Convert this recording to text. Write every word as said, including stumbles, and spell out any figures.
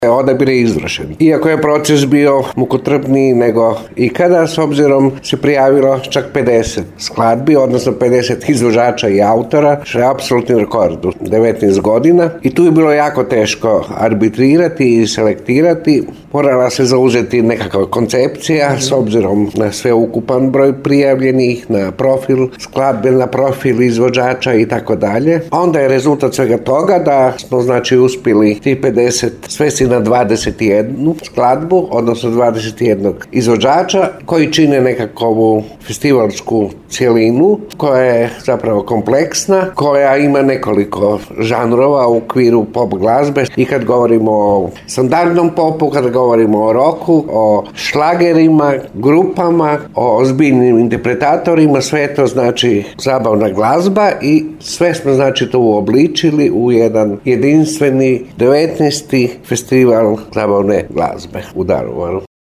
Odabir je izvršen. Iako je proces bio mukotrpniji nego ikada, s obzirom se prijavilo čak pedeset skladbi, odnosno pedeset izvođača i autora, što je apsolutni rekord u devetnaest godina. I tu je bilo jako teško arbitrirati i selektirati. Morala se zauzeti nekakva koncepcija s obzirom na sve ukupan broj prijavljenih, na profil skladbe, na profil izvođača i tako dalje. Onda je rezultat svega toga da smo znači uspjeli ti pedeset svesti na dvadeset jednu skladbu, odnosno dvadeset jednog izvođača koji čine nekakvu festivalsku cjelinu koja je zapravo kompleksna, koja ima nekoliko žanrova u okviru pop glazbe. I kad govorimo o standardnom popu, kad govorimo o roku, o šlagerima, grupama, o ozbiljnim interpretatorima, sve to znači zabavna glazba i sve smo znači to uobličili u jedan jedinstveni devetnaesti festival zabavne glazbe u Daruvaru.